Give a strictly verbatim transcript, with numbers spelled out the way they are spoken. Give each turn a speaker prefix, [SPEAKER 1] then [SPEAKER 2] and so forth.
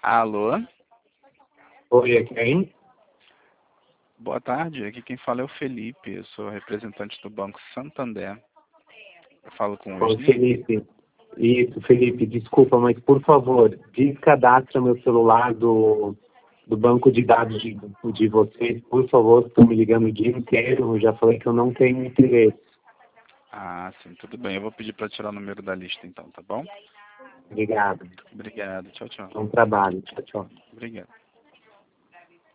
[SPEAKER 1] Alô?
[SPEAKER 2] Oi, é quem?
[SPEAKER 1] Boa tarde, aqui quem fala é o Felipe, eu sou representante do Banco Santander. Eu falo com o
[SPEAKER 2] Oi,
[SPEAKER 1] Osni.
[SPEAKER 2] Felipe. Isso, Felipe, desculpa, mas por favor, descadastra meu celular do, do banco de dados de, de vocês, por favor, estão me ligando o dia inteiro, eu já falei que eu não tenho interesse.
[SPEAKER 1] Ah, sim, tudo bem. Eu vou pedir para tirar o número da lista então, tá bom?
[SPEAKER 2] Obrigado.
[SPEAKER 1] Obrigado, tchau, tchau.
[SPEAKER 2] Bom trabalho. Tchau, tchau.
[SPEAKER 1] Obrigado.